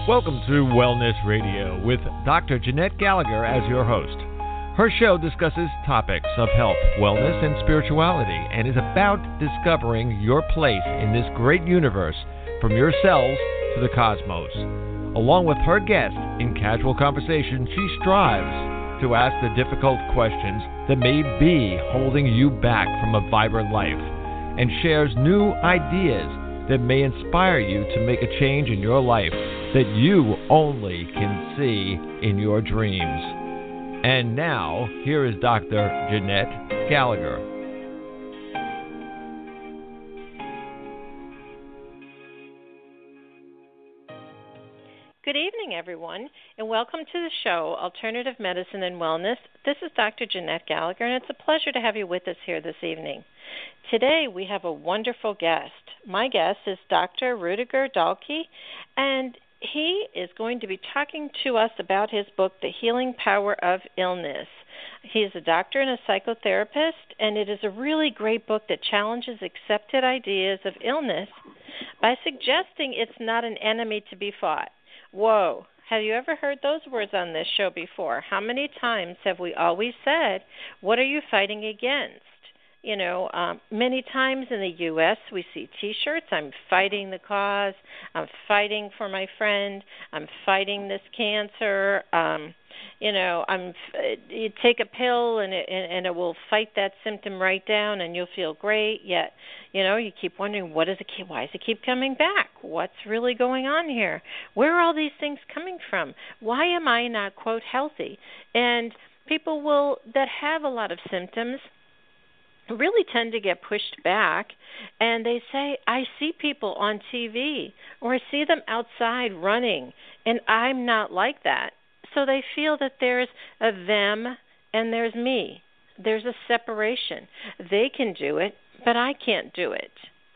Welcome to Wellness Radio with Dr. Jeanette Gallagher as your host. Her show discusses topics of health, wellness, and spirituality and is about discovering your place in this great universe from your cells to the cosmos. Along with her guests, in casual conversation, she strives to ask the difficult questions that may be holding you back from a vibrant life and shares new ideas that may inspire you to make a change in your life that you only can see in your dreams. And now, here is Dr. Jeanette Gallagher. Good evening, everyone, and welcome to the show, Alternative Medicine and Wellness. This is Dr. Jeanette Gallagher, and it's a pleasure to have you with us here this evening. Today, we have a wonderful guest. My guest is Dr. Rudiger Dahlke, and he is going to be talking to us about his book, The Healing Power of Illness. He is a doctor and a psychotherapist, and it is a really great book that challenges accepted ideas of illness by suggesting it's not an enemy to be fought. Whoa, have you ever heard those words on this show before? How many times have we always said, what are you fighting against? You know, many times in the U.S. we see T-shirts, I'm fighting the cause, I'm fighting for my friend, I'm fighting this cancer, you take a pill and it will fight that symptom right down and you'll feel great, yet, you keep wondering, why does it keep coming back? What's really going on here? Where are all these things coming from? Why am I not, quote, healthy? And people that have a lot of symptoms really tend to get pushed back, and they say, I see people on TV or I see them outside running, and I'm not like that. So they feel that there's a them and there's me. There's a separation. They can do it, but I can't do it.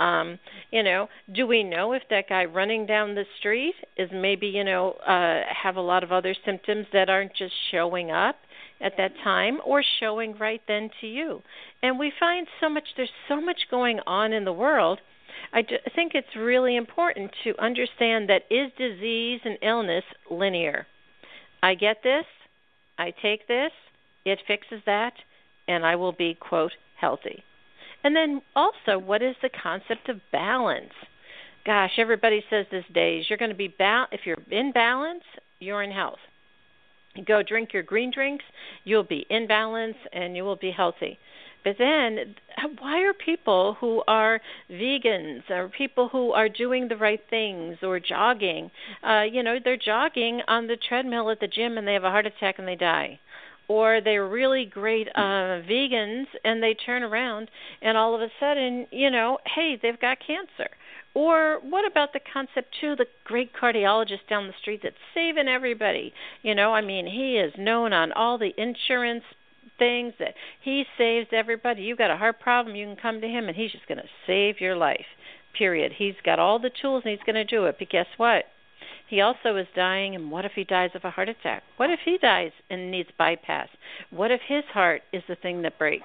Do we know if that guy running down the street is maybe, have a lot of other symptoms that aren't just showing up at that time or showing right then to you? And we find there's so much going on in the world. I think it's really important to understand that is disease and illness linear? I get this, I take this, it fixes that, and I will be, quote, healthy. And then also, what is the concept of balance? Gosh, everybody says these days, you're going to be if you're in balance, you're in health. You go drink your green drinks, you'll be in balance and you will be healthy. But then, why are people who are vegans or people who are doing the right things or jogging, they're jogging on the treadmill at the gym and they have a heart attack and they die? Or they're really great vegans and they turn around and all of a sudden, hey, they've got cancer. Or what about the concept, too, the great cardiologist down the street that's saving everybody? He is known on all the insurance things that he saves everybody. You've got a heart problem, you can come to him, and he's just going to save your life, period. He's got all the tools, and he's going to do it. But guess what? He also is dying, and what if he dies of a heart attack? What if he dies and needs bypass? What if his heart is the thing that breaks?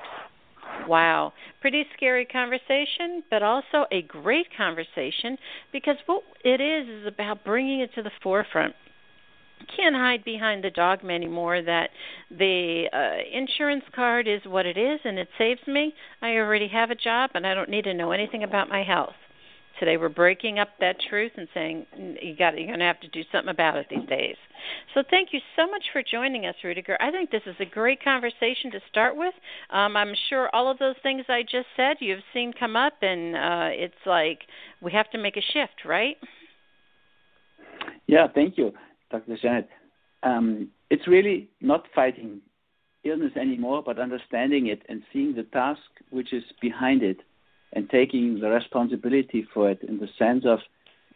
Wow. Pretty scary conversation, but also a great conversation because what it is about bringing it to the forefront. Can't hide behind the dogma anymore that the insurance card is what it is and it saves me. I already have a job and I don't need to know anything about my health. Today we're breaking up that truth and saying you're going to have to do something about it these days. So thank you so much for joining us, Rudiger. I think this is a great conversation to start with. I'm sure all of those things I just said you've seen come up, and it's like we have to make a shift, right? Yeah, thank you, Dr. Janet. It's really not fighting illness anymore, but understanding it and seeing the task which is behind it, and taking the responsibility for it in the sense of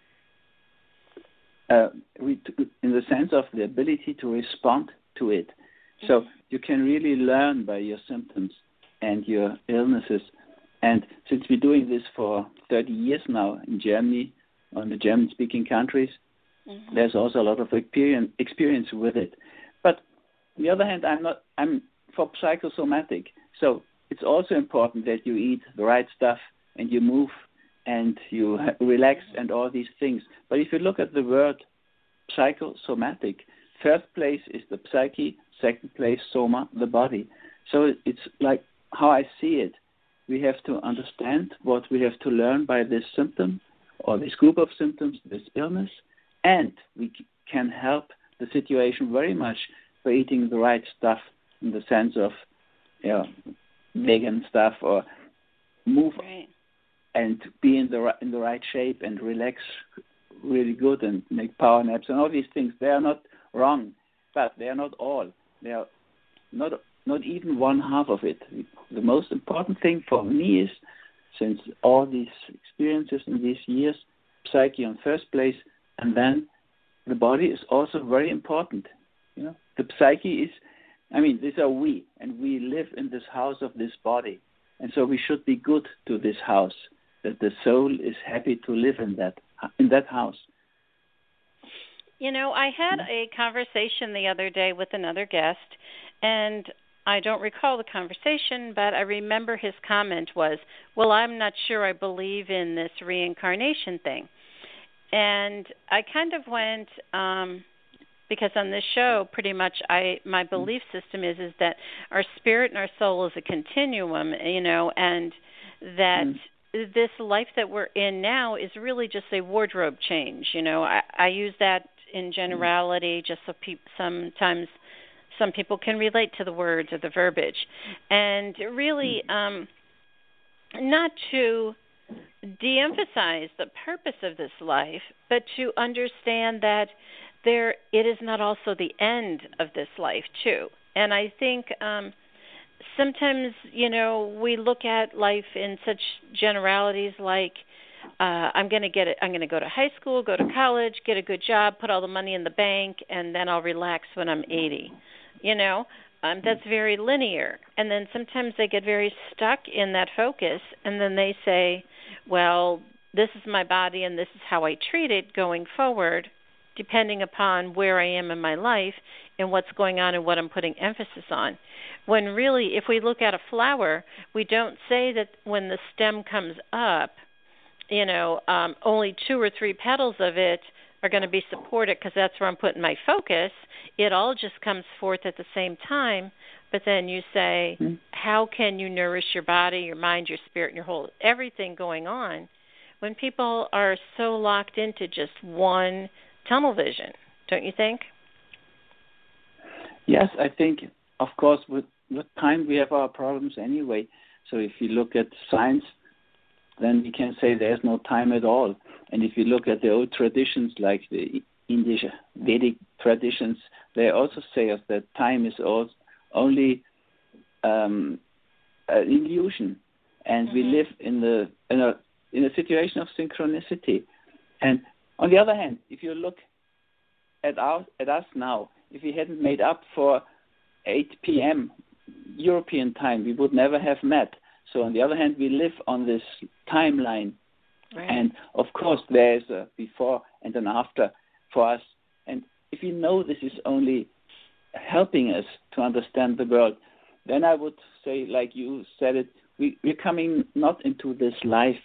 the ability to respond to it. So you can really learn by your symptoms and your illnesses. And since we're doing this for 30 years now in Germany, on the German-speaking countries, there's also a lot of experience with it. But on the other hand, I'm for psychosomatic. So it's also important that you eat the right stuff and you move and you relax and all these things. But if you look at the word psychosomatic. First place is the psyche, second place soma, the body. So it's like how I see it. We have to understand what we have to learn by this symptom or this group of symptoms, this illness, and we can help the situation very much by eating the right stuff in the sense of vegan stuff, or move and be in the right shape and relax really good and make power naps and all these things. They are not wrong, but they are not all. They are not even one half of it. The most important thing for me is, since all these experiences in these years, psyche in first place, and then the body is also very important. The psyche is, these are we, and we live in this house of this body, and so we should be good to this house, that the soul is happy to live in that house. I had a conversation the other day with another guest, and I don't recall the conversation, but I remember his comment was, well, I'm not sure I believe in this reincarnation thing. And I kind of went, because on this show, pretty much my belief system is that our spirit and our soul is a continuum, and that this life that we're in now is really just a wardrobe change. I use that in generality just so sometimes some people can relate to the words or the verbiage. And really not to de-emphasize the purpose of this life, but to understand that it is not also the end of this life too. And I think sometimes, we look at life in such generalities like, I'm going to go to high school, go to college, get a good job, put all the money in the bank, and then I'll relax when I'm 80. That's very linear. And then sometimes they get very stuck in that focus, and then they say, well, this is my body and this is how I treat it going forward, depending upon where I am in my life and what's going on and what I'm putting emphasis on. When really, if we look at a flower, we don't say that when the stem comes up, only 2 or 3 petals of it are going to be supported because that's where I'm putting my focus. It all just comes forth at the same time. But then you say, how can you nourish your body, your mind, your spirit, and your whole everything going on when people are so locked into just one tunnel vision, don't you think? Yes, I think, of course, with time we have our problems anyway. So if you look at science, then we can say there's no time at all. And if you look at the old traditions like the Indian Vedic traditions, they also say that time is only an illusion, and we live in a situation of synchronicity. And on the other hand, if you look at us now, if we hadn't made up for 8 p.m. European time, we would never have met. So on the other hand, we live on this timeline. Right. And of course, there's a before and an after for us. And if you know this is only helping us to understand the world, then I would say, like you said it, we're coming not into this life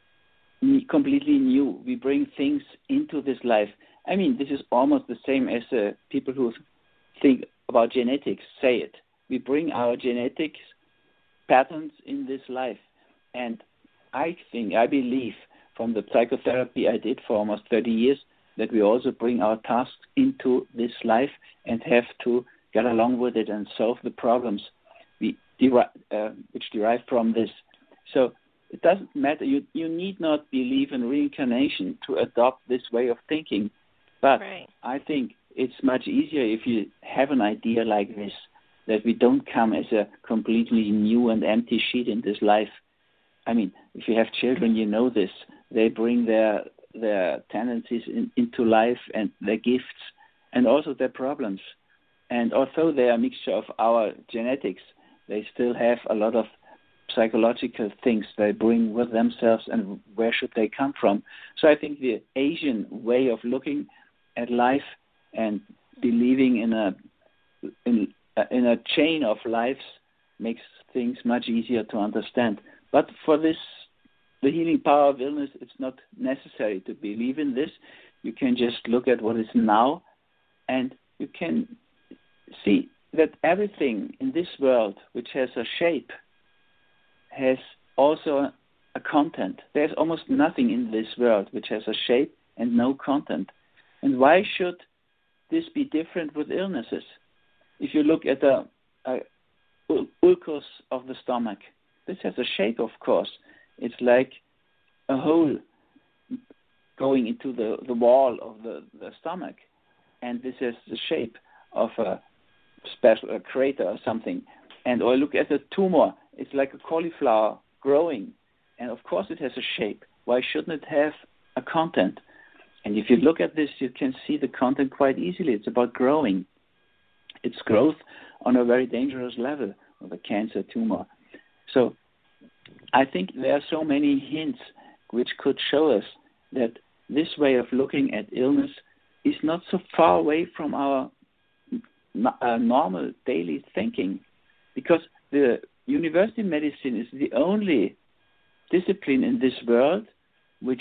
completely new. We bring things into this life. I mean, this is almost the same as people who think about genetics say it. We bring our genetics patterns in this life. And I believe from the psychotherapy I did for almost 30 years that we also bring our tasks into this life and have to get along with it and solve the problems which derive from this. So it doesn't matter. You need not believe in reincarnation to adopt this way of thinking. But right. I think it's much easier if you have an idea like this, that we don't come as a completely new and empty sheet in this life. I mean, if you have children, you know this. They bring their tendencies into life and their gifts and also their problems. And although they are a mixture of our genetics, they still have a lot of psychological things they bring with themselves, and where should they come from? So I think the Asian way of looking at life and believing in a chain of lives makes things much easier to understand. But for this, the healing power of illness, it's not necessary to believe in this. You can just look at what is now, and you can see that everything in this world which has a shape has also a content. There's almost nothing in this world which has a shape and no content. And why should this be different with illnesses? If you look at the ulcus of the stomach, this has a shape, of course. It's like a hole going into the wall of the stomach, and this has the shape of a special crater or something. And or look at the tumor, it's like a cauliflower growing, and of course it has a shape. Why shouldn't it have a content? And if you look at this, you can see the content quite easily. It's about growing. It's growth on a very dangerous level of a cancer tumor. So I think there are so many hints which could show us that this way of looking at illness is not so far away from our normal daily thinking, because the university medicine is the only discipline in this world which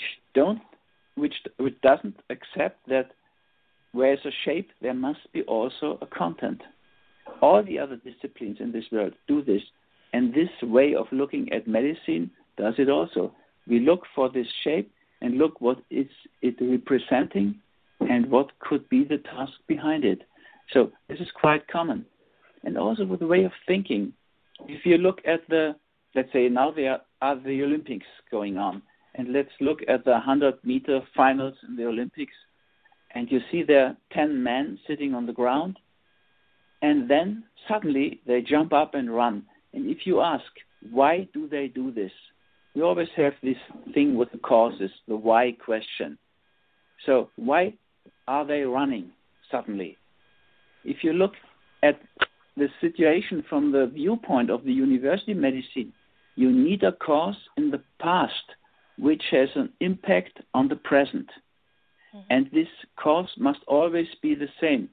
doesn't accept that where there's a shape, there must be also a content. All the other disciplines in this world do this, and this way of looking at medicine does it also. We look for this shape and look what is it representing and what could be the task behind it. So this is quite common. And also with the way of thinking, if you look at let's say now there are the Olympics going on, and let's look at the 100-meter finals in the Olympics, and you see there are 10 men sitting on the ground, and then suddenly they jump up and run. And if you ask, why do they do this? We always have this thing with the causes, the why question. So why are they running suddenly? If you look at the situation from the viewpoint of the university medicine, you need a cause in the past which has an impact on the present. Mm-hmm. And this cause must always be the same.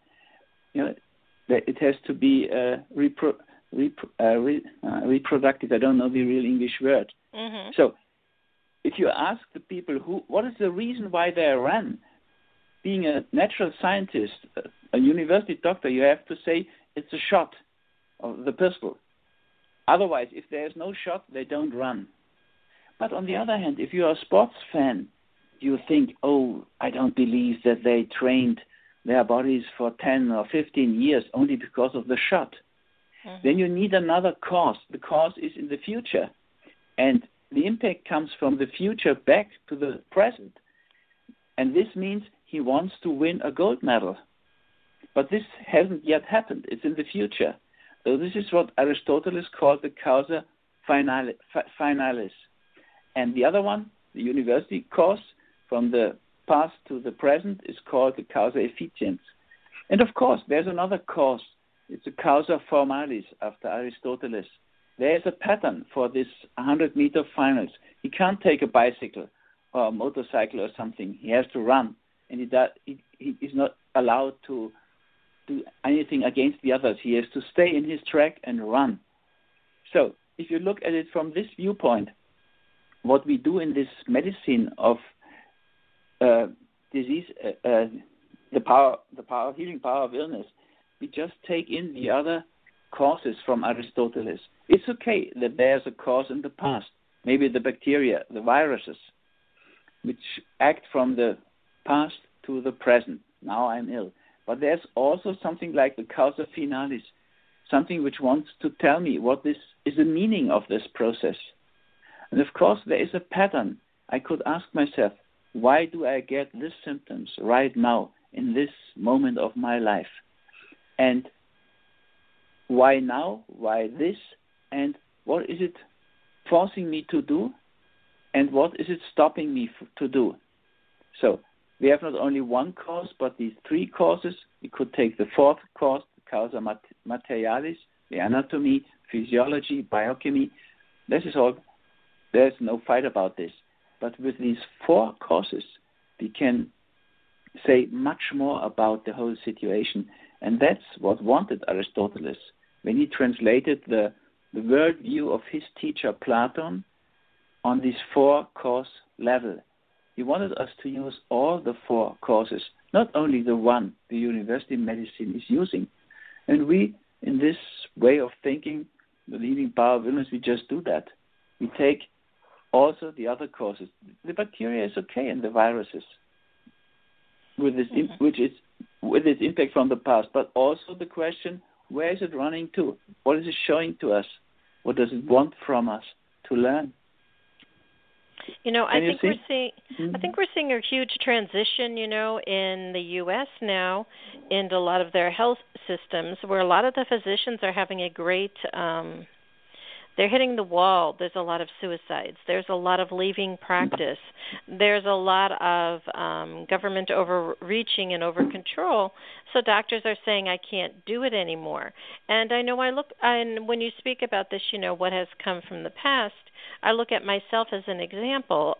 It has to be reproductive. I don't know the real English word. Mm-hmm. So if you ask the people what is the reason why they run, being a natural scientist, a university doctor, you have to say it's a shot of the pistol. Otherwise, if there's no shot, they don't run. But on the other hand, if you're a sports fan, you think, I don't believe that they trained their bodies for 10 or 15 years only because of the shot. Mm-hmm. Then you need another cause. The cause is in the future. And the impact comes from the future back to the present. And this means he wants to win a gold medal. But this hasn't yet happened. It's in the future. So this is what Aristotle called the causa finalis. And the other one, the university cause, from the past to the present, is called the causa efficiens. And of course, there's another cause. It's a causa formalis after Aristotle. There's a pattern for this 100-meter finals. He can't take a bicycle or a motorcycle or something. He has to run. And he is not allowed to do anything against the others. He has to stay in his track and run. So if you look at it from this viewpoint, what we do in this medicine of disease, the healing power of illness, we just take in the other causes from Aristotle. It's okay that there's a cause in the past, maybe the bacteria, the viruses, which act from the past to the present. Now I'm ill. But there's also something like the causa finalis, something which wants to tell me what this is the meaning of this process. And of course, there is a pattern. I could ask myself, why do I get these symptoms right now in this moment of my life? And why now? Why this? And what is it forcing me to do? And what is it stopping me to do? So we have not only one cause, but these three causes. We could take the fourth cause, the causa materialis, the anatomy, physiology, biochemy. This is all. There's no fight about this. But with these four causes, we can say much more about the whole situation. And that's what wanted Aristotle when he translated the worldview of his teacher Plato on this four-cause level. He wanted us to use all the 4 courses, not only the one the university medicine is using. And we, in this way of thinking, the Healing Power of Illness, we just do that. We take also the other courses. The bacteria is okay, and the viruses, with its with its impact from the past, but also the question, where is it running to? What is it showing to us? What does it want from us to learn? I think we're seeing a huge transition, in the U.S. now into a lot of their health systems, where a lot of the physicians are having a great they're hitting the wall. There's a lot of suicides. There's a lot of leaving practice. There's a lot of government overreaching and over control. So doctors are saying, I can't do it anymore. And I know and when you speak about this, what has come from the past, I look at myself as an example.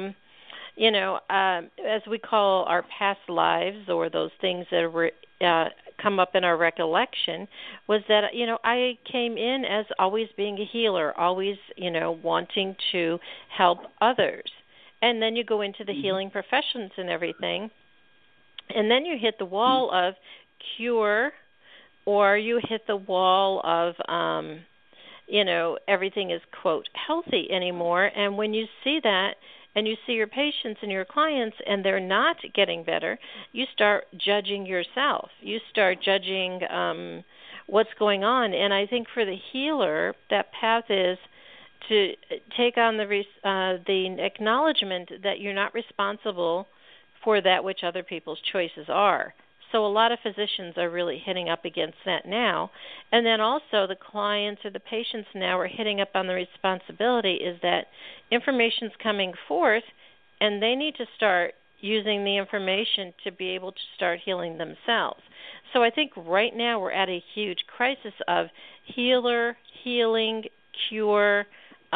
As we call our past lives, or those things that were come up in our recollection, was that, I came in as always being a healer, always, wanting to help others. And then you go into the healing professions and everything, and then you hit the wall of cure, or you hit the wall of, everything is, quote, healthy anymore. And when you see that, and you see your patients and your clients and they're not getting better, you start judging yourself. You start judging what's going on. And I think for the healer, that path is to take on the acknowledgement that you're not responsible for that which other people's choices are. So a lot of physicians are really hitting up against that now. And then also the clients or the patients now are hitting up on the responsibility is that information's coming forth, and they need to start using the information to be able to start healing themselves. So I think right now we're at a huge crisis of healer, healing, cure,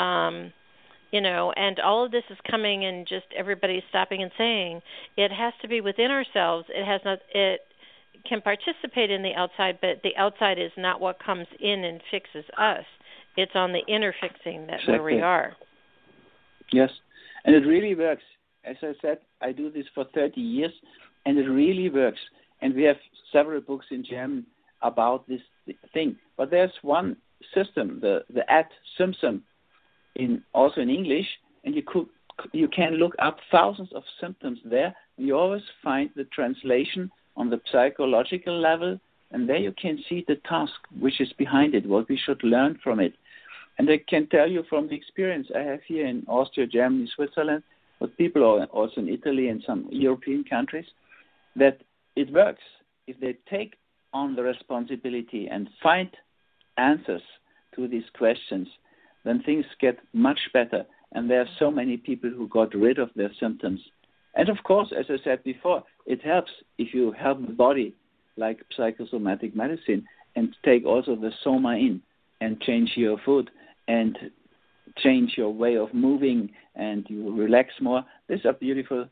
and all of this is coming, and just everybody's stopping and saying it has to be within ourselves. It can participate in the outside, but the outside is not what comes in and fixes us. It's on the inner fixing where we are. Yes, and it really works. As I said, I do this for 30 years, and it really works. And we have several books in German about this thing. But there's one system, the @Symptom, also in English, and you can look up thousands of symptoms there. You always find the translation on the psychological level, and there you can see the task which is behind it, what we should learn from it. And I can tell you from the experience I have here in Austria, Germany, Switzerland, but people also in Italy and some European countries, that it works. If they take on the responsibility and find answers to these questions, then things get much better. And there are so many people who got rid of their symptoms. And of course, as I said before, it helps if you help the body, like psychosomatic medicine, and take also the soma in and change your food and change your way of moving, and you relax more. These are beautiful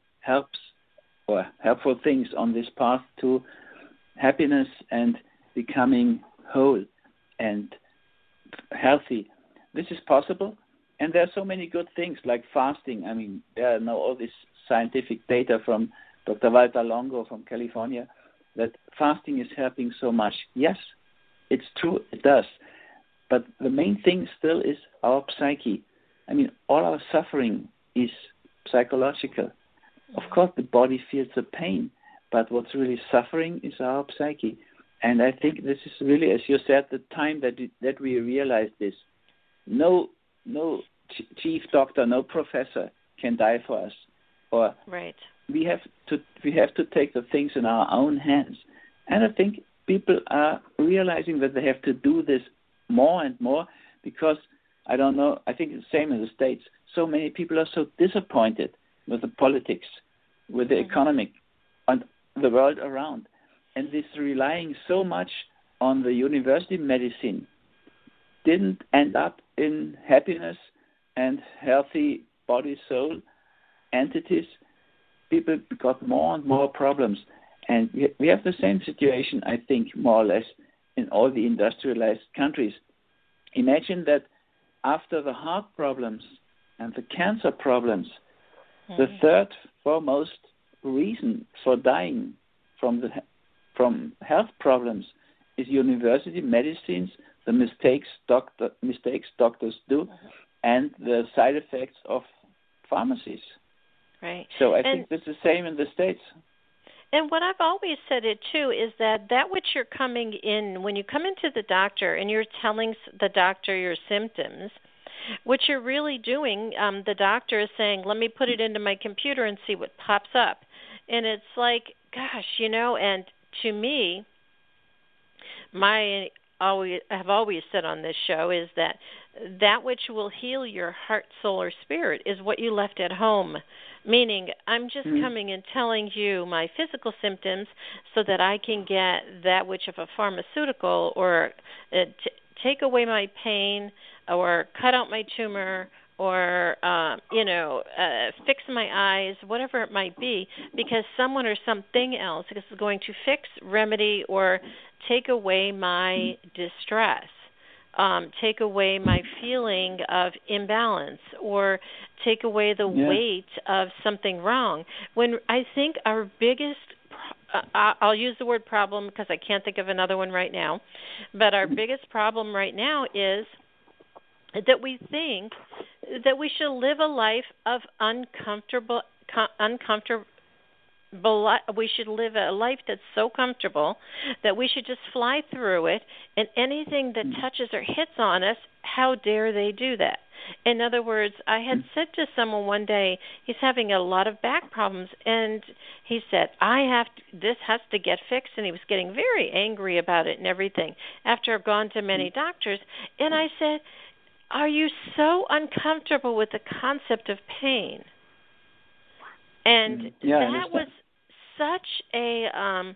helpful things on this path to happiness and becoming whole and healthy. This is possible, and there are so many good things like fasting. I mean, there are now all this scientific data from Dr. Walter Longo from California that fasting is helping so much. Yes, it's true, it does. But the main thing still is our psyche. I mean, all our suffering is psychological. Of course, the body feels the pain, but what's really suffering is our psyche. And I think this is really, as you said, the time that we realize this. No chief doctor, no professor can die for us. Or right. We have to take the things in our own hands. And I think people are realizing that they have to do this more and more, because I don't know, I think it's the same in the States. So many people are so disappointed with the politics, with the economic, and the world around. And this relying so much on the university medicine didn't end up in happiness and healthy body, soul entities. People got more and more problems. And we have the same situation, I think, more or less, in all the industrialized countries. Imagine that after the heart problems and the cancer problems, The third foremost reason for dying from health problems is university medicines, the mistakes doctors do, and the side effects of pharmacies. Right. So I think it's the same in the States. And what I've always said it too is that which you're coming in, when you come into the doctor and you're telling the doctor your symptoms, what you're really doing, the doctor is saying, let me put it into my computer and see what pops up. And it's like, gosh, and to me, I've always said on this show is that which will heal your heart, soul, or spirit is what you left at home. Meaning, I'm just coming and telling you my physical symptoms so that I can get that which of a pharmaceutical or take away my pain or cut out my tumor or, fix my eyes, whatever it might be, because someone or something else is going to fix, remedy, or take away my distress. Take away my feeling of imbalance or take away the weight of something wrong. When I think our biggest, I'll use the word problem because I can't think of another one right now, but our biggest problem right now is that we think that we should live a life of uncomfortable. We should live a life that's so comfortable that we should just fly through it, and anything that touches or hits on us, how dare they do that? In other words, I had said to someone one day, he's having a lot of back problems, and he said, this has to get fixed, and he was getting very angry about it and everything after I've gone to many doctors. And I said, are you so uncomfortable with the concept of pain? And that was such a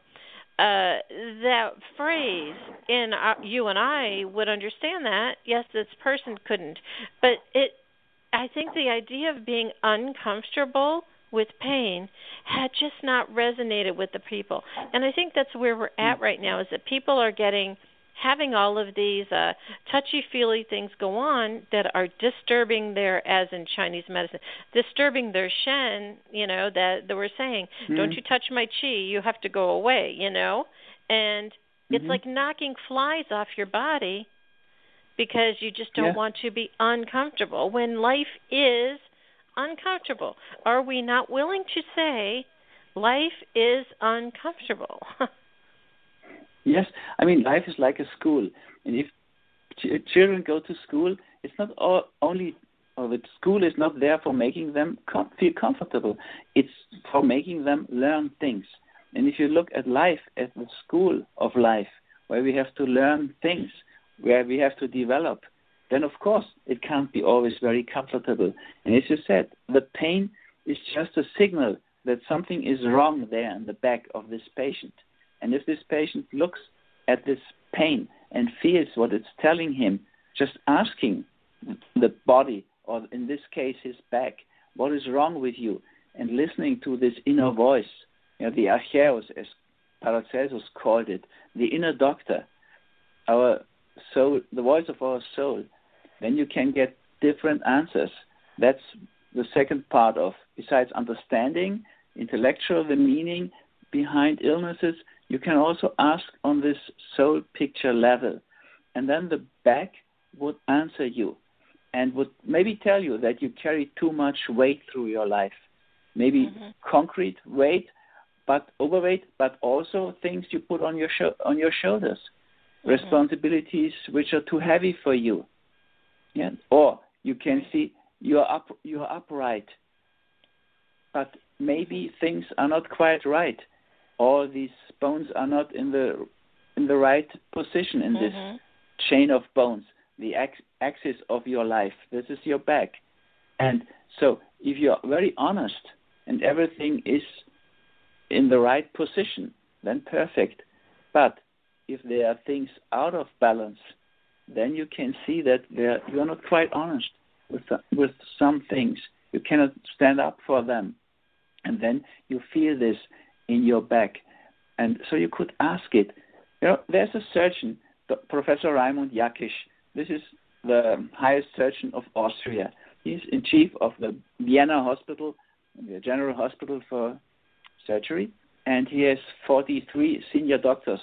that phrase, and you and I would understand that. Yes, this person couldn't, but I think the idea of being uncomfortable with pain had just not resonated with the people, and I think that's where we're at right now. Is that people are having all of these touchy-feely things go on that are disturbing their, as in Chinese medicine, disturbing their shen, that they were saying, don't you touch my qi, you have to go away, And it's like knocking flies off your body because you just don't want to be uncomfortable when life is uncomfortable. Are we not willing to say life is uncomfortable? Yes, I mean, life is like a school, and if children go to school, it's not the school is not there for making them feel comfortable. It's for making them learn things. And if you look at life as the school of life, where we have to learn things, where we have to develop, then of course it can't be always very comfortable. And as you said, the pain is just a signal that something is wrong there in the back of this patient. And if this patient looks at this pain and feels what it's telling him, just asking the body, or in this case his back, what is wrong with you, and listening to this inner voice, the archeos, as Paracelsus called it, the inner doctor, our soul, the voice of our soul, then you can get different answers. That's the second part of, besides understanding, intellectual, the meaning behind illnesses, you can also ask on this soul picture level. And then the back would answer you and would maybe tell you that you carry too much weight through your life. Maybe concrete weight, but overweight, but also things you put on your shoulders, responsibilities which are too heavy for you. Yeah? Or you can see you're upright, but maybe things are not quite right. All these bones are not in the right position in this chain of bones, the axis of your life. This is your back. And so if you're very honest and everything is in the right position, then perfect. But if there are things out of balance, then you can see that you are not quite honest with some things. You cannot stand up for them. And then you feel this in your back. And so you could ask it. There's a surgeon, Professor Raimund Jakisch. This is the highest surgeon of Austria. He's in chief of the Vienna Hospital the General Hospital for surgery, and he has 43 senior doctors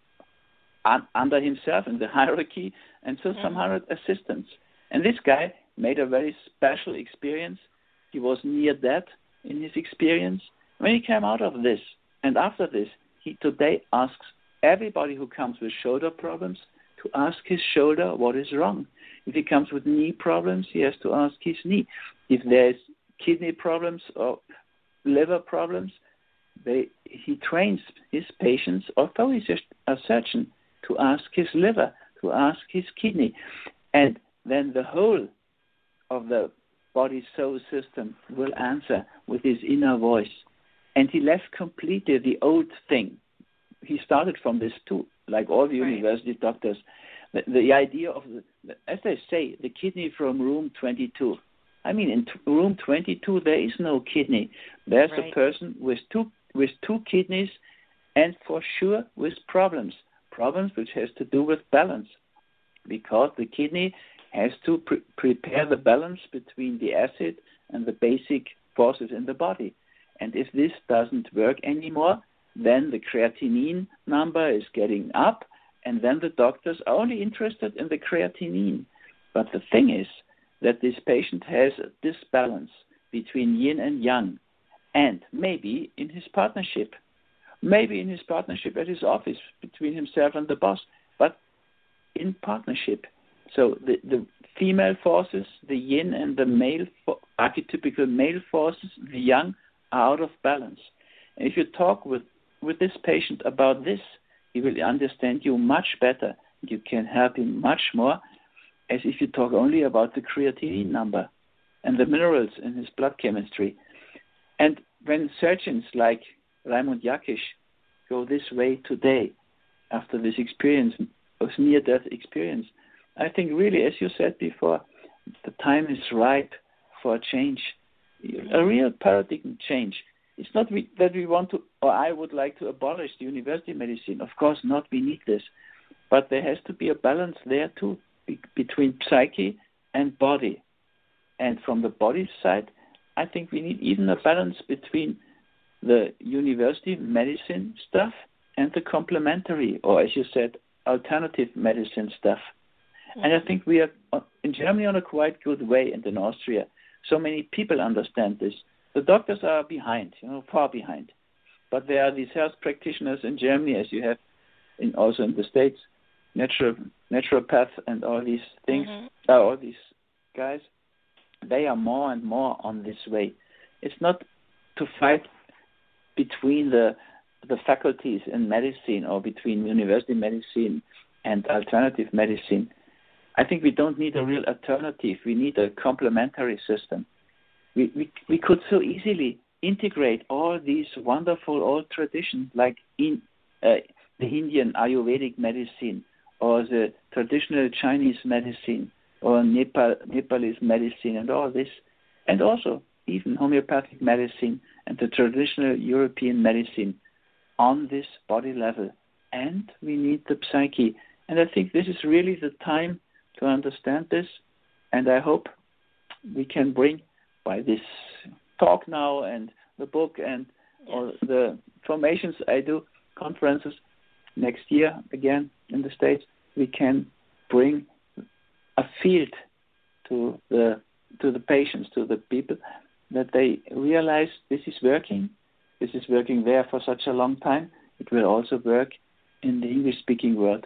under himself in the hierarchy, and so some 100 assistants. And this guy made a very special experience. He was near death in his experience. When he came out of this, and after this, he today asks everybody who comes with shoulder problems to ask his shoulder what is wrong. If he comes with knee problems, he has to ask his knee. If there's kidney problems or liver problems, he trains his patients, although he's a surgeon, to ask his liver, to ask his kidney. And then the whole of the body-soul system will answer with his inner voice. And he left completely the old thing. He started from this too, like all the university doctors. The idea of, as they say, the kidney from room 22. I mean, in room 22, there is no kidney. There's a person with two kidneys, and for sure with problems which has to do with balance, because the kidney has to prepare the balance between the acid and the basic forces in the body. And if this doesn't work anymore, then the creatinine number is getting up, and then the doctors are only interested in the creatinine. But the thing is that this patient has a disbalance between yin and yang, and maybe in his partnership at his office between himself and the boss, but in partnership. So the female forces, the yin, and the male, archetypical male forces, the yang, are out of balance. And if you talk with this patient about this, he will understand you much better. You can help him much more as if you talk only about the creatinine number and the minerals in his blood chemistry. And when surgeons like Raimund Jakisch go this way today, after this experience, of near-death experience, I think really, as you said before, the time is ripe for a change, a real paradigm change. It's not that we want to, or I would like to abolish the university medicine. Of course not, we need this. But there has to be a balance there too, between psyche and body. And from the body side, I think we need even a balance between the university medicine stuff and the complementary, or as you said, alternative medicine stuff. And I think we are in Germany on a quite good way, and in Austria. So many people understand this. The doctors are behind, far behind. But there are these health practitioners in Germany, as you have also in the States, naturopath and all these things, all these guys. They are more and more on this way. It's not to fight between the faculties in medicine or between university medicine and alternative medicine. I think we don't need a real alternative. We need a complementary system. We could so easily integrate all these wonderful old traditions, like in the Indian Ayurvedic medicine, or the traditional Chinese medicine, or Nepalese medicine, and all this, and also even homeopathic medicine and the traditional European medicine on this body level. And we need the psyche. And I think this is really the time to understand this. And I hope we can bring, by this talk now and the book and all the formations I do, conferences next year again in the States, we can bring a field to the patients, to the people, that they realize this is working there for such a long time. It will also work in the English-speaking world.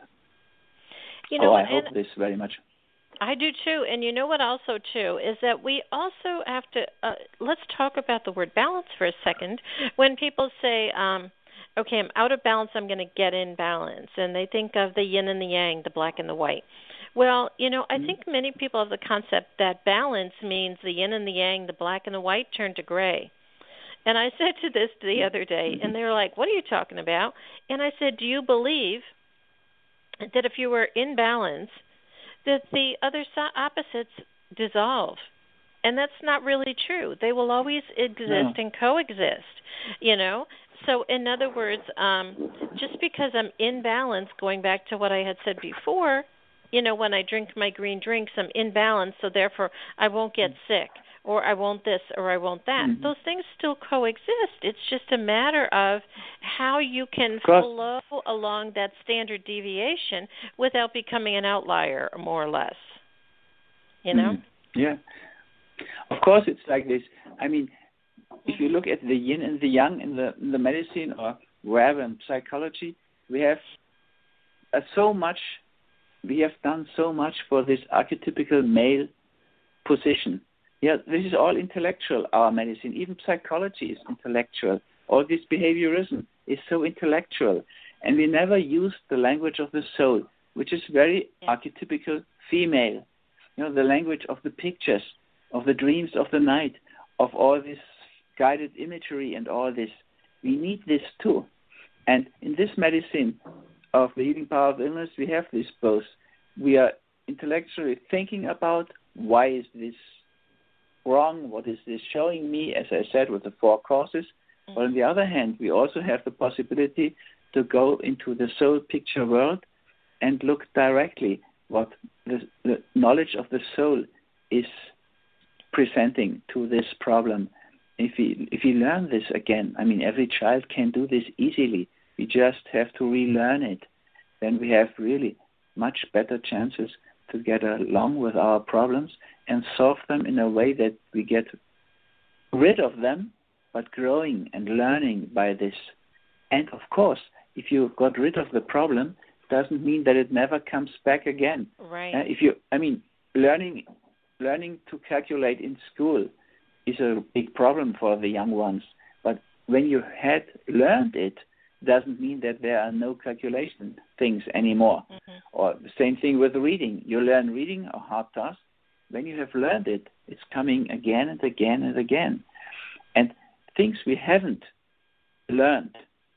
I hope this very much. I do too. And you know what also too is that we also have to, let's talk about the word balance for a second. When people say, okay, I'm out of balance, I'm going to get in balance, and they think of the yin and the yang, the black and the white. Well, I think many people have the concept that balance means the yin and the yang, the black and the white turn to gray. And I said to this the other day, and they were like, what are you talking about? And I said, do you believe that if you were in balance, that the other opposites dissolve? And that's not really true. They will always exist and coexist, So in other words, just because I'm in balance, going back to what I had said before, when I drink my green drinks, I'm in balance, so therefore I won't get sick. or I want this, or I want that. Mm-hmm. Those things still coexist. It's just a matter of how you can flow along that standard deviation without becoming an outlier, more or less. You know? Mm-hmm. Yeah. Of course, it's like this. I mean, if you look at the yin and the yang in the medicine or wherever in psychology, we have we have done so much for this archetypical male position. Yeah, this is all intellectual, our medicine. Even psychology is intellectual. All this behaviorism is so intellectual. And we never use the language of the soul, which is very archetypical female. You know, the language of the pictures, of the dreams of the night, of all this guided imagery and all this. We need this too. And in this medicine of the healing power of illness, we have this both. We are intellectually thinking about why is this wrong, what is this showing me, as I said, with the 4 causes. But on the other hand, we also have the possibility to go into the soul picture world and look directly what the knowledge of the soul is presenting to this problem. If we learn this again, I mean, every child can do this easily. We just have to relearn it. Then we have really much better chances to get along with our problems and solve them in a way that we get rid of them, but growing and learning by this. And of course, if you got rid of the problem, doesn't mean that it never comes back again. Right. Learning to calculate in school is a big problem for the young ones. But when you had learned it, doesn't mean that there are no calculation things anymore. Mm-hmm. Or the same thing with reading. You learn reading, a hard task. When you have learned it, it's coming again and again and again. And things we haven't learned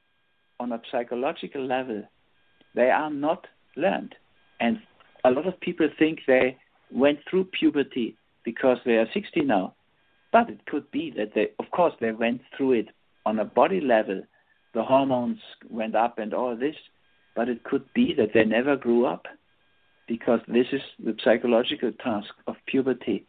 on a psychological level, they are not learned. And a lot of people think they went through puberty because they are 60 now. But it could be that they went through it on a body level. The hormones went up and all this. But it could be that they never grew up, because this is the psychological task of puberty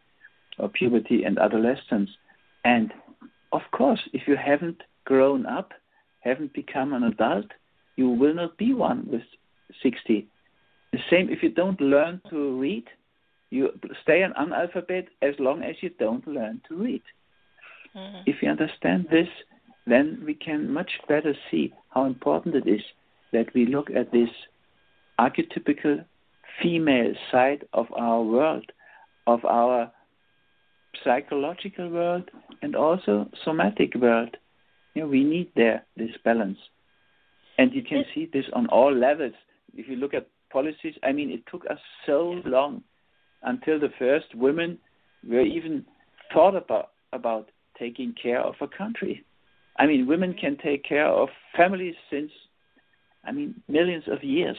and adolescence. And of course, if you haven't grown up, haven't become an adult, you will not be one with 60. The same if you don't learn to read, you stay an analphabet as long as you don't learn to read. Mm-hmm. If you understand this, then we can much better see how important it is that we look at this archetypical female side of our world, of our psychological world, and also somatic world. You know, we need this balance. And you can see this on all levels. If you look at policies, I mean, it took us so long until the first women were even thought about taking care of a country. I mean, women can take care of families since, millions of years.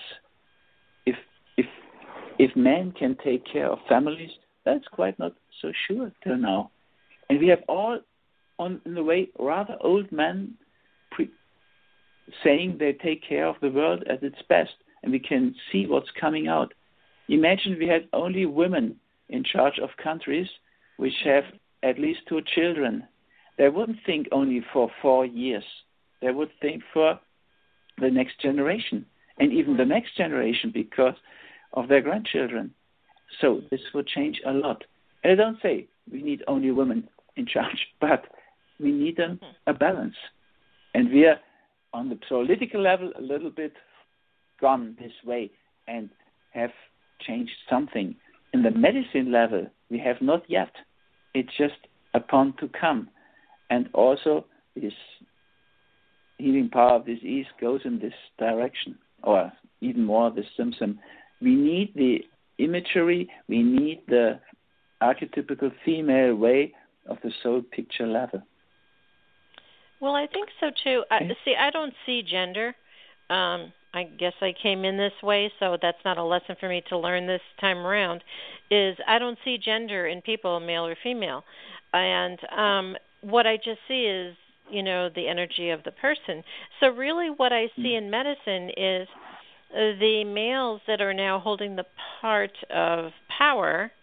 If men can take care of families, that's quite not so sure till now. And we have all, in a way, rather old men saying they take care of the world at its best, and we can see what's coming out. Imagine we had only women in charge of countries which have at least 2 children. They wouldn't think only for 4 years. They would think for the next generation, and even the next generation, because of their grandchildren. So this will change a lot. And I don't say we need only women in charge, but we need a balance. And we are, on the political level, a little bit gone this way and have changed something. In the medicine level, we have not yet. It's just upon to come. And also, this healing power of disease goes in this direction, or even more, the symptom. We need the imagery, we need the archetypical female way of the soul picture level. Well, I think so too. I don't see gender. I guess I came in this way, so that's not a lesson for me to learn this time around, is I don't see gender in people, male or female. And what I just see is, the energy of the person. So really what I see in medicine is the males that are now holding the part of power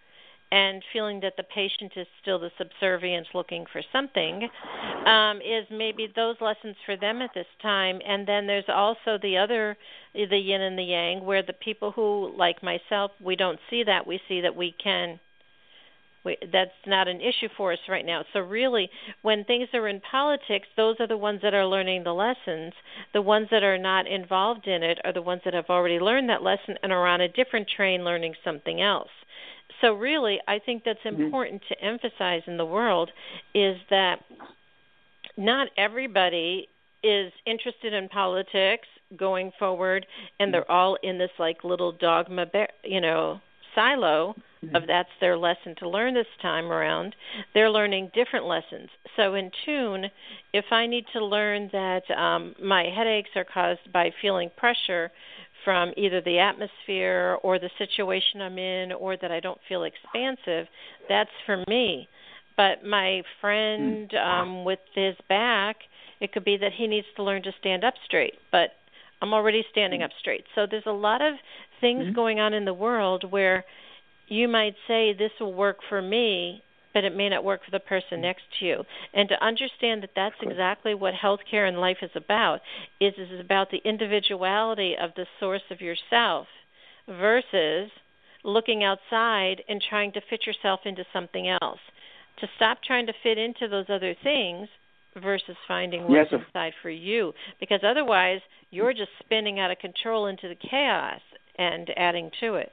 and feeling that the patient is still the subservient looking for something, is maybe those lessons for them at this time. And then there's also the yin and the yang, where the people who, like myself, we don't see that. We see that we can. That's not an issue for us right now. So really, when things are in politics, those are the ones that are learning the lessons. The ones that are not involved in it are the ones that have already learned that lesson and are on a different train learning something else. So really, I think that's important to emphasize in the world, is that not everybody is interested in politics going forward, and they're all in this like little dogma, silo of that's their lesson to learn this time around. They're learning different lessons. So in tune, if I need to learn that my headaches are caused by feeling pressure from either the atmosphere or the situation I'm in, or that I don't feel expansive, that's for me. But my friend with his back, it could be that he needs to learn to stand up straight, but I'm already standing up straight. So there's a lot of things going on in the world where you might say this will work for me, but it may not work for the person next to you. And to understand that that's exactly what healthcare and life is about, is about the individuality of the source of yourself versus looking outside and trying to fit yourself into something else. To stop trying to fit into those other things versus finding what's inside for you. Because otherwise, you're just spinning out of control into the chaos and adding to it.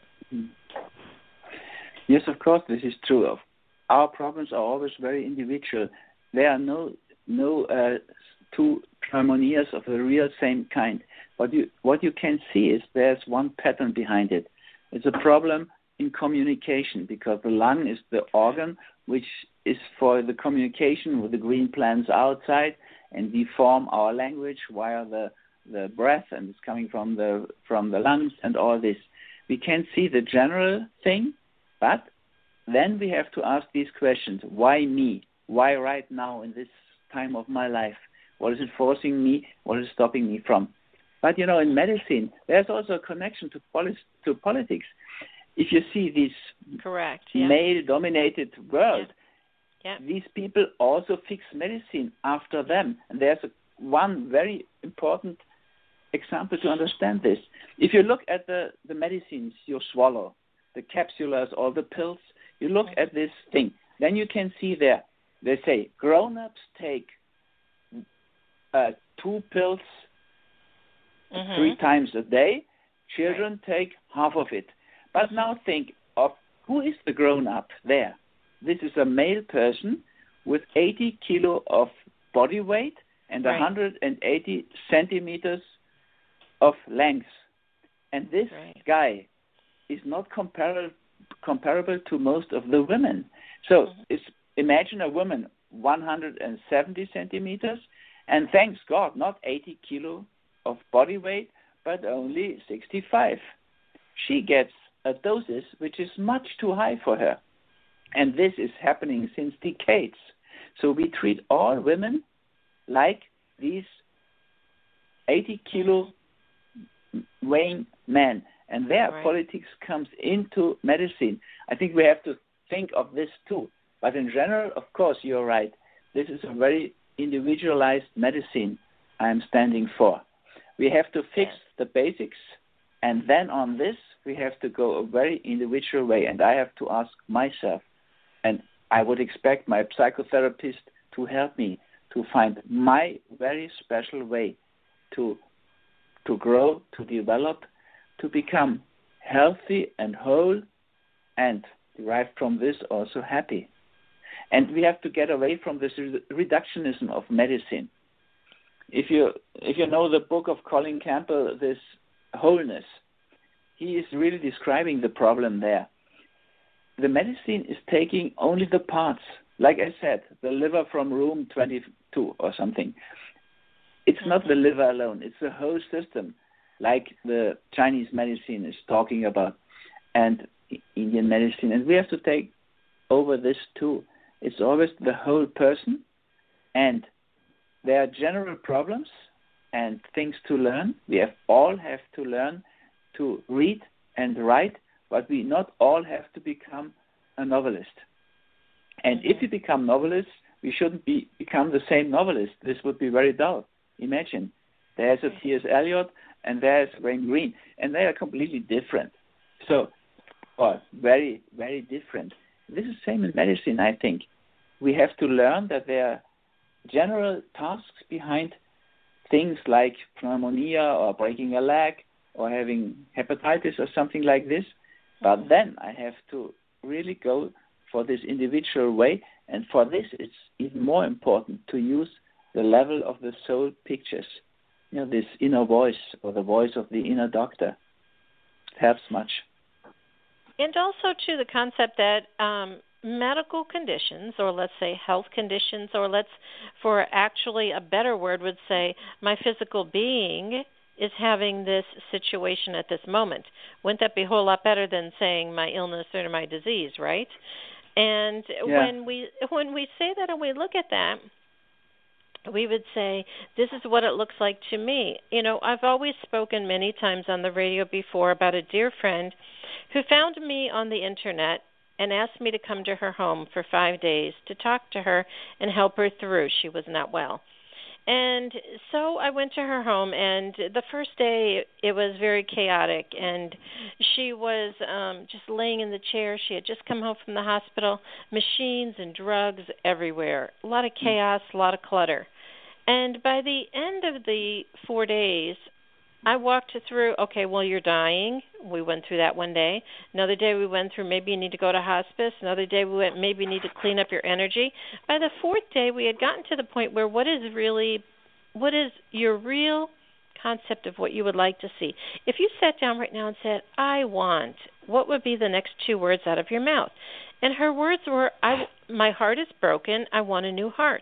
Yes, of course, this is true. Our problems are always very individual. There are no two pneumonias of the real same kind. What you can see is there's one pattern behind it. It's a problem in communication, because the lung is the organ which is for the communication with the green plants outside, and we form our language via the breath, and it's coming from the lungs and all this. We can see the general thing, but then we have to ask these questions. Why me? Why right now in this time of my life? What is it forcing me? What is stopping me from? But, in medicine, there's also a connection to politics. If you see this male-dominated world, these people also fix medicine after them. And there's one very important example to understand this. If you look at the medicines you swallow, the capsules or the pills, you look at this thing, then you can see there, they say grown-ups take 2 pills 3 times a day, children take half of it. But now think of who is the grown-up there. This is a male person with 80 kilo of body weight and 180 centimeters of length. And this guy is not comparable to most of the women. So imagine a woman 170 centimeters, and thanks God, not 80 kilo of body weight, but only 65. She gets a dosage which is much too high for her. And this is happening since decades. So we treat all women like these 80 kilo weighing men. And there politics comes into medicine. I think we have to think of this too. But in general, of course, you're right. This is a very individualized medicine I'm standing for. We have to fix the basics, and then on this, we have to go a very individual way. And I have to ask myself, and I would expect my psychotherapist to help me to find my very special way to grow, to develop, to become healthy and whole, and derive from this also happy. And we have to get away from this reductionism of medicine. If you know the book of Colin Campbell, this wholeness, he is really describing the problem there. The medicine is taking only the parts. Like I said, the liver from room 22 or something. It's not the liver alone. It's the whole system, like the Chinese medicine is talking about, and Indian medicine. And we have to take over this too. It's always the whole person, and there are general problems and things to learn. We all have to learn to read and write, but we not all have to become a novelist. And if we become novelists, we shouldn't become the same novelist. This would be very dull. Imagine, there's a T.S. Eliot and there's Wayne Green, and they are completely different. So, very, very different. This is the same in medicine, I think. We have to learn that there are general tasks behind things like pneumonia or breaking a leg or having hepatitis or something like this. But then I have to really go for this individual way. And for this, it's even more important to use the level of the soul pictures. This inner voice or the voice of the inner doctor. It helps much. And also, too, the concept that medical conditions, or let's say health conditions, or for actually a better word would say my physical being is having this situation at this moment. Wouldn't that be a whole lot better than saying my illness or my disease, right? And when we say that and we look at that, we would say, this is what it looks like to me. I've always spoken many times on the radio before about a dear friend who found me on the Internet and asked me to come to her home for 5 days to talk to her and help her through. She was not well. And so I went to her home, and the first day it was very chaotic, and she was just laying in the chair. She had just come home from the hospital, machines and drugs everywhere, a lot of chaos, a lot of clutter. And by the end of the 4 days, I walked her through, okay, well, you're dying. We went through that one day. Another day we went through, maybe you need to go to hospice. Another day we went, maybe you need to clean up your energy. By the fourth day, we had gotten to the point where what is your real concept of what you would like to see? If you sat down right now and said, I want, what would be the next 2 words out of your mouth? And her words were, my heart is broken. I want a new heart.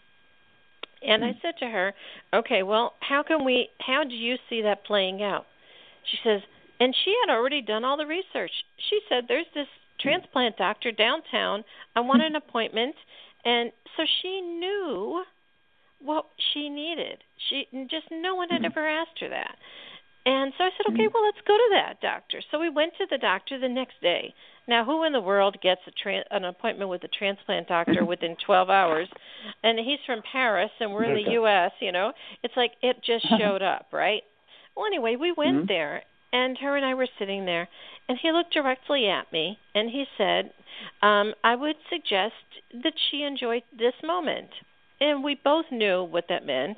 And I said to her, okay, well, how do you see that playing out? She says, and she had already done all the research. She said, there's this transplant doctor downtown. I want an appointment. And so she knew what she needed. No one had ever asked her that. And so I said, okay, well, let's go to that doctor. So we went to the doctor the next day. Now, who in the world gets an appointment with a transplant doctor within 12 hours? And he's from Paris, and we're in the U.S., It's like it just showed up, right? Well, anyway, we went there, and her and I were sitting there, and he looked directly at me, and he said, I would suggest that she enjoy this moment. And we both knew what that meant.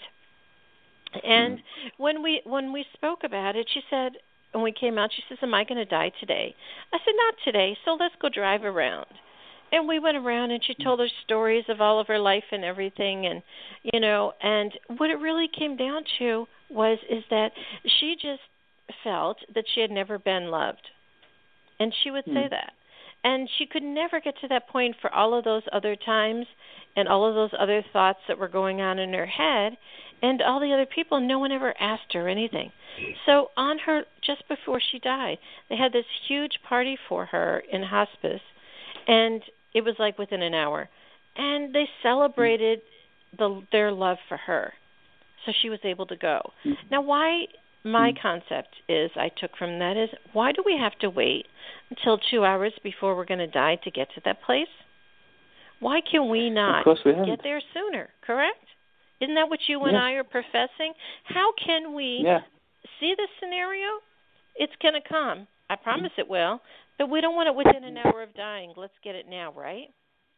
And when we spoke about it, she said, when we came out, she says, am I going to die today? I said, not today, so let's go drive around. And we went around, and she told her stories of all of her life and everything. And, and what it really came down to is that she just felt that she had never been loved. And she would say that. And she could never get to that point for all of those other times and all of those other thoughts that were going on in her head. And all the other people, no one ever asked her anything. So on her, just before she died, they had this huge party for her in hospice, and it was like within an hour. And they celebrated their love for her. So she was able to go. Now, why my concept I took from that is, why do we have to wait until 2 hours before we're going to die to get to that place? Why can we not get there sooner, correct? Isn't that what you and I are professing? How can we see this scenario? It's going to come. I promise it will. But we don't want it within an hour of dying. Let's get it now, right?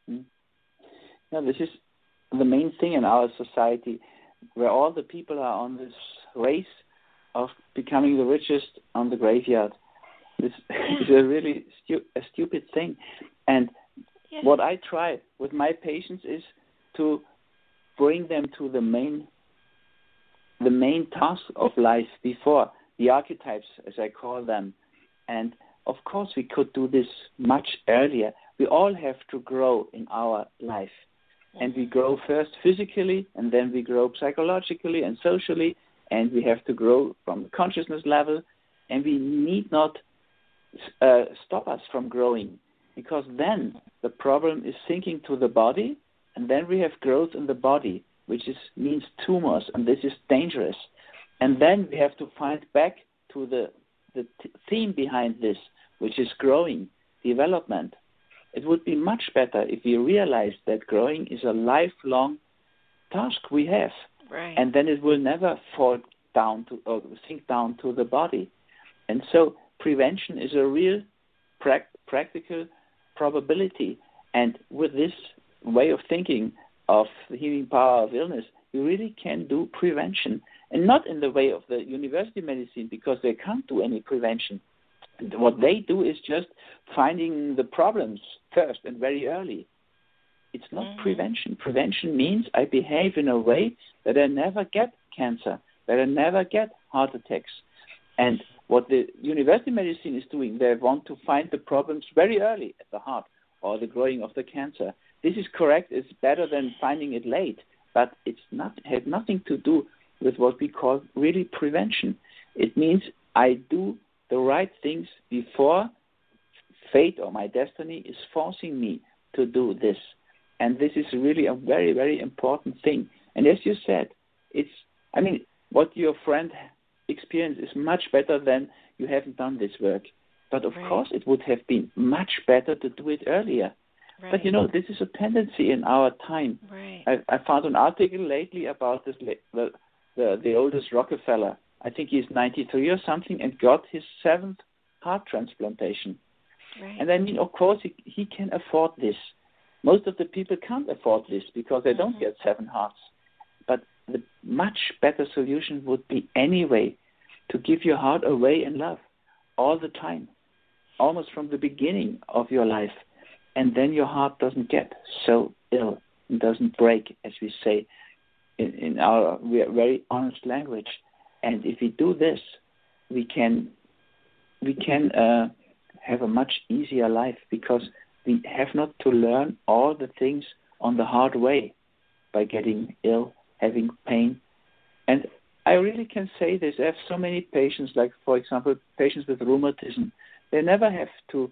Yeah, this is the main thing in our society, where all the people are on this race of becoming the richest on the graveyard. This is a really stupid thing. And what I try with my patients is to bring them to the main task of life before, the archetypes, as I call them. And of course we could do this much earlier. We all have to grow in our life. And we grow first physically, and then we grow psychologically and socially, and we have to grow from the consciousness level. And we need not stop us from growing, because then the problem is sinking to the body, and then we have growth in the body, which means tumors, and this is dangerous. And then we have to find back to the theme behind this, which is growing, development. it would be much better if we realized that growing is a lifelong task we have. Right. And then it will never fall down to or sink down to the body. And so prevention is a real practical probability. And with this way of thinking of the healing power of illness, you really can do prevention. And not in the way of the university medicine, because they can't do any prevention. What they do is just finding the problems first and very early. It's not prevention. Prevention means I behave in a way that I never get cancer, that I never get heart attacks. And what the university medicine is doing, they want to find the problems very early at the heart or the growing of the cancer. This is correct. It's better than finding it late, but it's not has nothing to do with what we call really prevention. It means I do the right things before fate or my destiny is forcing me to do this. And this is really a very, very important thing. And as you said, what your friend experienced is much better than you haven't done this work. But of course, it would have been much better to do it earlier. Right. But this is a tendency in our time. Right. I found an article lately about this, the oldest Rockefeller. I think he's 93 or something, and got his 7th heart transplantation. Right. And of course, he can afford this. Most of the people can't afford this because they don't get 7 hearts. But the much better solution would be anyway to give your heart away in love all the time, almost from the beginning of your life. And then your heart doesn't get so ill and doesn't break, as we say in our very honest language. And if we do this, we can have a much easier life, because we have not to learn all the things on the hard way by getting ill, having pain. And I really can say this. I have so many patients, like, for example, patients with rheumatism. They never have to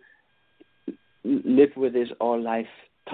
live with this all life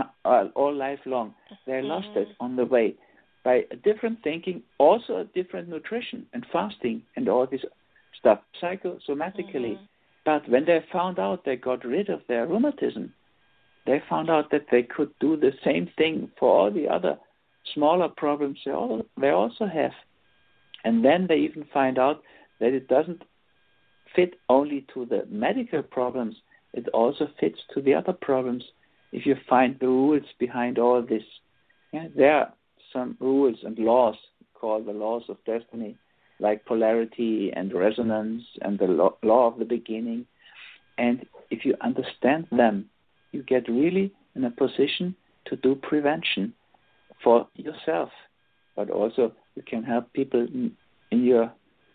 long. They lost it on the way by a different thinking, also a different nutrition and fasting and all this stuff, psychosomatically. But when they found out they got rid of their rheumatism, they found out that they could do the same thing for all the other smaller problems they also have. And then they even find out that it doesn't fit only to the medical problems, it also fits to the other problems if you find the rules behind all this. Yeah, there are some rules and laws called the laws of destiny, like polarity and resonance and the law of the beginning. And if you understand them, you get really in a position to do prevention for yourself, but also you can help people in your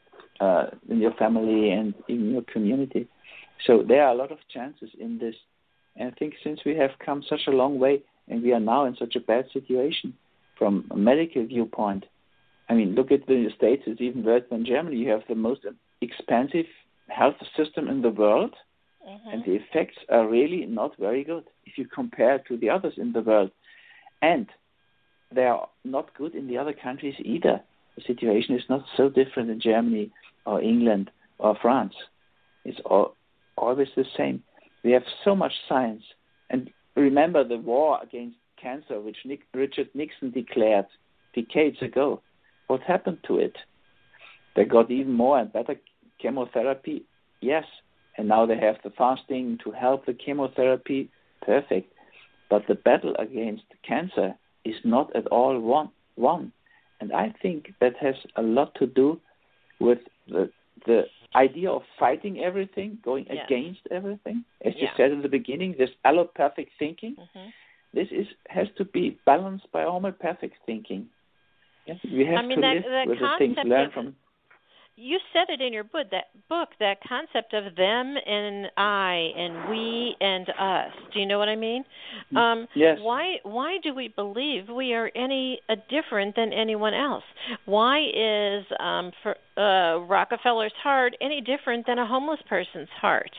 family and in your community. So there are a lot of chances in this. And I think since we have come such a long way and we are now in such a bad situation from a medical viewpoint, look at the States, it's even worse than Germany. You have the most expensive health system in the world, and the effects are really not very good if you compare to the others in the world. And they are not good in the other countries either. The situation is not so different in Germany or England or France. It's always the same. We have so much science. And remember the war against cancer, which Richard Nixon declared decades ago. What happened to it? They got even more and better chemotherapy, yes. And now they have the fasting to help the chemotherapy, perfect. But the battle against cancer is not at all won. And I think that has a lot to do with the idea of fighting everything, going against everything. As you said in the beginning, this allopathic thinking, this has to be balanced by homeopathic thinking. Yes? We have to live with the things learned from. You said it in your book, that concept of them and I and we and us. Do you know what I mean? Yes. Why do we believe we are any different than anyone else? Why is Rockefeller's heart any different than a homeless person's heart?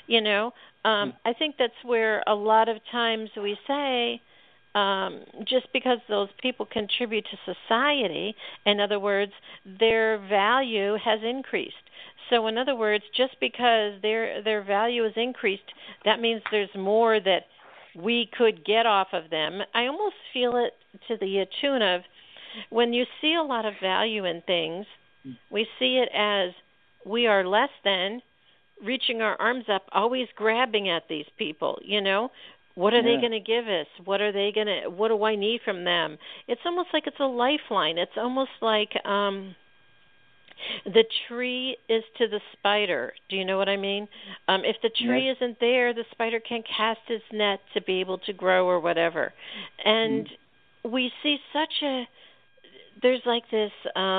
I think that's where a lot of times we say, just because those people contribute to society, in other words, their value has increased. So in other words, just because their value is increased, that means there's more that we could get off of them. I almost feel it to the tune of when you see a lot of value in things, we see it as we are less than, reaching our arms up, always grabbing at these people, What are they going to give us? What do I need from them? It's almost like it's a lifeline. It's almost like the tree is to the spider. Do you know what I mean? If the tree isn't there, the spider can't cast its net to be able to grow or whatever. And we see there's like this,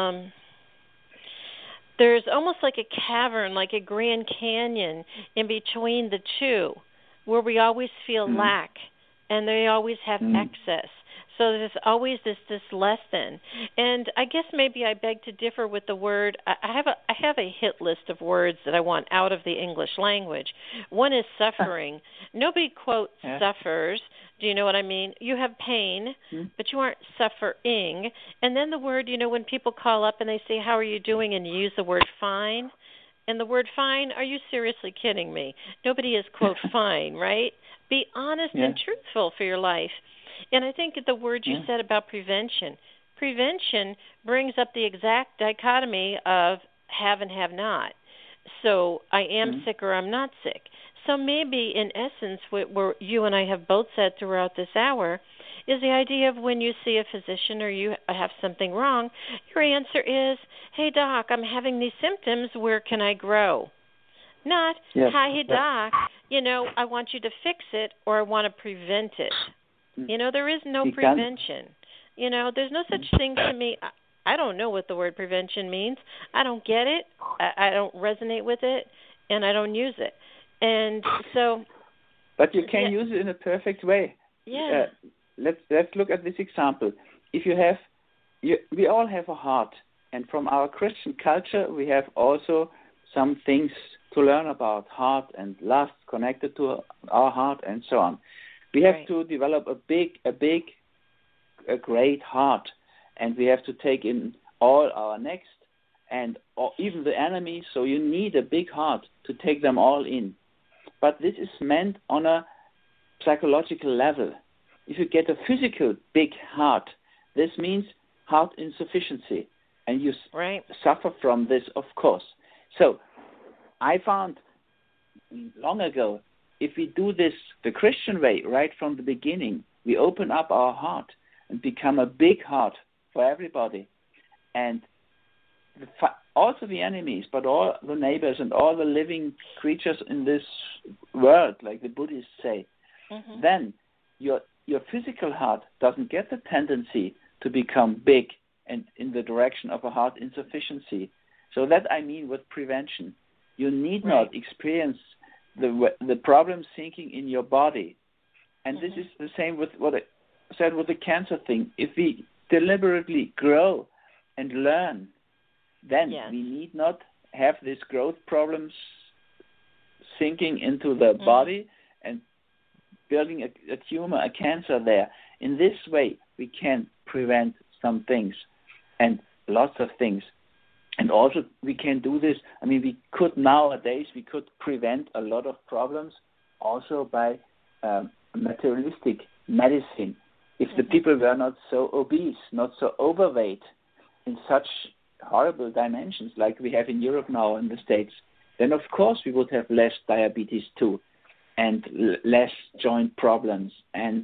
there's almost like a cavern, like a Grand Canyon in between the two, where we always feel lack, and they always have excess. So there's always this less than. And I guess maybe I beg to differ with the word. I have a hit list of words that I want out of the English language. One is suffering. Nobody quote suffers. Do you know what I mean? You have pain, but you aren't suffering. And then the word, when people call up and they say, how are you doing? And you use the word fine. And the word fine, are you seriously kidding me? Nobody is, quote, fine, right? Be honest and truthful for your life. And I think the word you said about prevention brings up the exact dichotomy of have and have not. So I am sick or I'm not sick. So maybe in essence what you and I have both said throughout this hour is the idea of when you see a physician or you have something wrong, your answer is, hey, doc, I'm having these symptoms. Where can I grow? Not, hi, hey, doc, I want you to fix it or I want to prevent it. There is no prevention. There's no such thing to me. I don't know what the word prevention means. I don't get it. I don't resonate with it, and I don't use it. And so. But you can use it in a perfect way. Yeah. Let's look at this example. If we all have a heart, and from our Christian culture, we have also some things to learn about heart and lust connected to our heart and so on. We have to develop a great heart, and we have to take in all our next and even the enemies. So you need a big heart to take them all in. But this is meant on a psychological level. If you get a physical big heart, this means heart insufficiency, and you suffer from this, of course. So I found long ago, if we do this the Christian way right from the beginning, we open up our heart and become a big heart for everybody. And also the enemies, but all the neighbors and all the living creatures in this world, like the Buddhists say, then your physical heart doesn't get the tendency to become big and in the direction of a heart insufficiency. So that I mean with prevention. You need not experience the problem sinking in your body. And this is the same with what I said with the cancer thing. If we deliberately grow and learn, then we need not have these growth problems sinking into the body and building a tumor, a cancer there. In this way, we can prevent some things and lots of things. And also, we can do this. I mean, we could prevent a lot of problems also by materialistic medicine. If the people were not so obese, not so overweight in such horrible dimensions like we have in Europe now in the States, then of course we would have less diabetes too, and less joint problems, and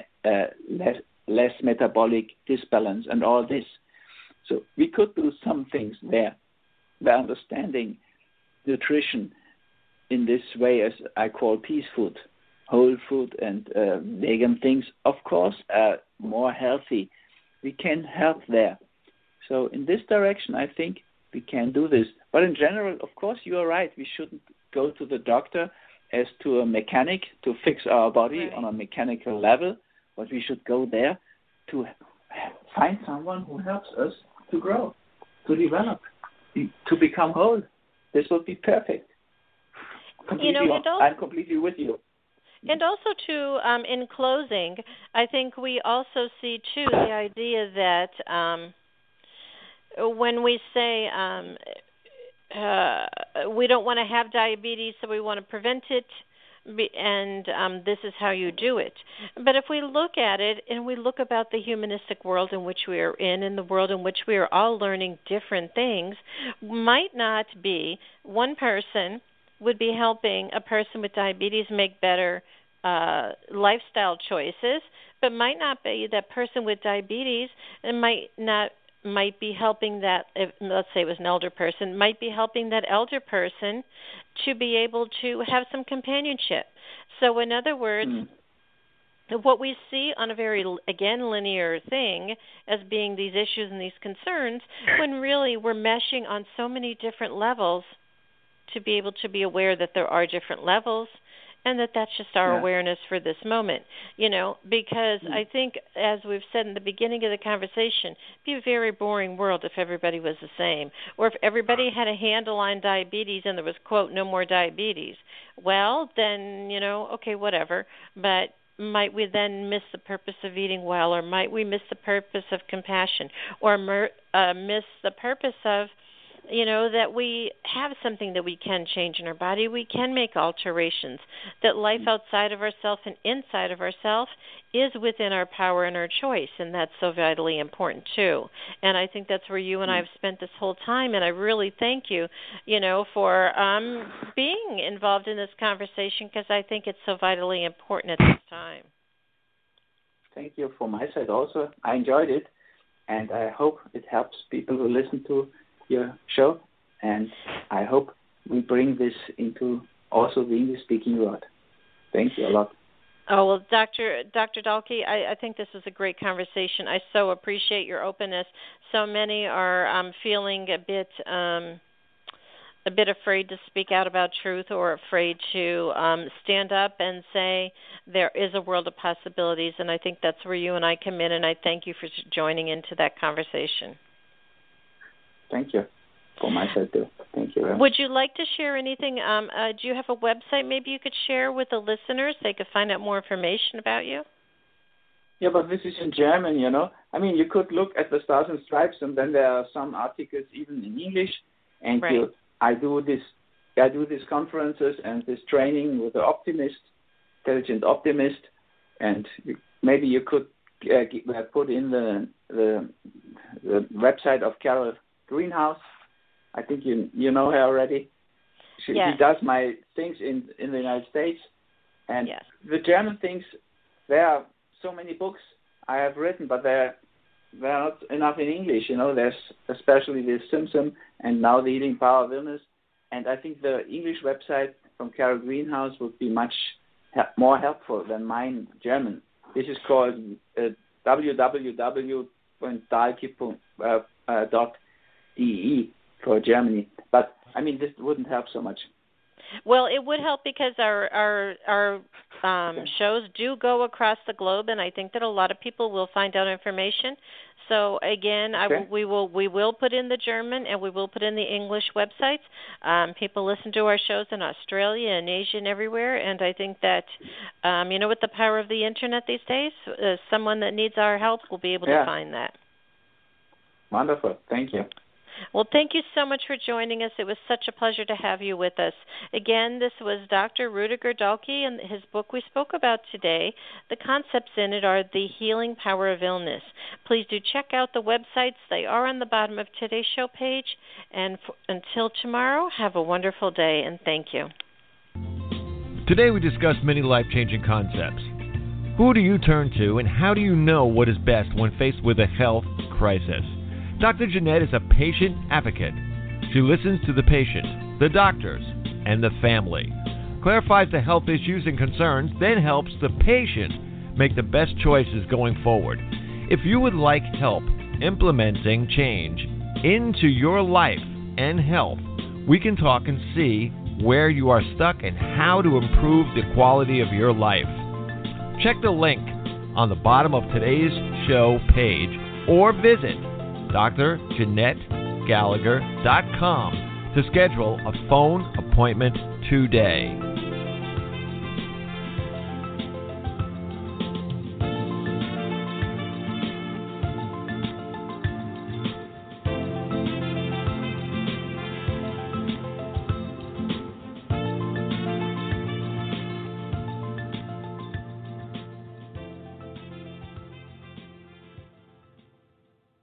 less metabolic disbalance and all this. So we could do some things there by understanding nutrition in this way, as I call peace food, whole food and vegan things, of course, more healthy. We can help there. So in this direction, I think we can do this. But in general, of course, you are right. We shouldn't go to the doctor as to a mechanic to fix our body on a mechanical level, but we should go there to find someone who helps us to grow, to develop, to become whole. This would be perfect. I'm completely with you. And also, too, in closing, I think we also see, too, the idea that when we say we don't want to have diabetes, so we want to prevent it, and this is how you do it. But if we look at it and we look about the humanistic world in which we are in the world in which we are all learning different things, might not be one person would be helping a person with diabetes make better lifestyle choices, but might not be that person with diabetes and might be helping that, let's say it was an elder person, might be helping that elder person to be able to have some companionship. So in other words, what we see on a very, again, linear thing as being these issues and these concerns, when really we're meshing on so many different levels to be able to be aware that there are different levels, and that's just our awareness for this moment, because I think, as we've said in the beginning of the conversation, it'd be a very boring world if everybody was the same, or if everybody had a handle on diabetes and there was, quote, no more diabetes. Well, then, okay, whatever, but might we then miss the purpose of eating well, or might we miss the purpose of compassion, or miss the purpose of that we have something that we can change in our body, we can make alterations, that life outside of ourselves and inside of ourselves is within our power and our choice, and that's so vitally important too. And I think that's where you and I have spent this whole time, and I really thank you, for being involved in this conversation, because I think it's so vitally important at this time. Thank you from my side also. I enjoyed it, and I hope it helps people who listen to your show, and I hope we bring this into also the English-speaking world. Thank you a lot. Oh, well, Dr. Dahlke, I think this was a great conversation. I so appreciate your openness. So many are feeling a bit afraid to speak out about truth, or afraid to stand up and say there is a world of possibilities, and I think that's where you and I come in, and I thank you for joining into that conversation. Thank you. For my side, too. Thank you very much. Would you like to share anything? Do you have a website maybe you could share with the listeners? They could find out more information about you? Yeah, but this is in German, I mean, you could look at the Stars and Stripes, and then there are some articles even in English. And right. I do these conferences and this training with the Intelligent Optimist, and maybe you could put in the website of Carol Greenhouse. I think you know her already. She does my things in the United States. And the German things, there are so many books I have written, but they're not enough in English. There's especially the Simpson and now the Healing Power of Illness. And I think the English website from Carol Greenhouse would be much more helpful than mine German. This is called www.dahlke.de for Germany. But, I mean, this wouldn't help so much. Well, it would help because our shows do go across the globe, and I think that a lot of people will find out information. So again, okay. we will put in the German and we will put in the English websites. People listen to our shows in Australia and Asia and everywhere, and I think that with the power of the internet these days, someone that needs our help will be able to find that. Wonderful. Thank you. Well, thank you so much for joining us. It was such a pleasure to have you with us. Again, this was Dr. Rudiger Dahlke, and his book we spoke about today. The concepts in it are The Healing Power of Illness. Please do check out the websites. They are on the bottom of today's show page. And until tomorrow, have a wonderful day, and thank you. Today we discussed many life-changing concepts. Who do you turn to, and how do you know what is best when faced with a health crisis? Dr. Jeanette is a patient advocate. She listens to the patient, the doctors, and the family, clarifies the health issues and concerns, then helps the patient make the best choices going forward. If you would like help implementing change into your life and health, we can talk and see where you are stuck and how to improve the quality of your life. Check the link on the bottom of today's show page or visit drjeanettegallagher.com to schedule a phone appointment today.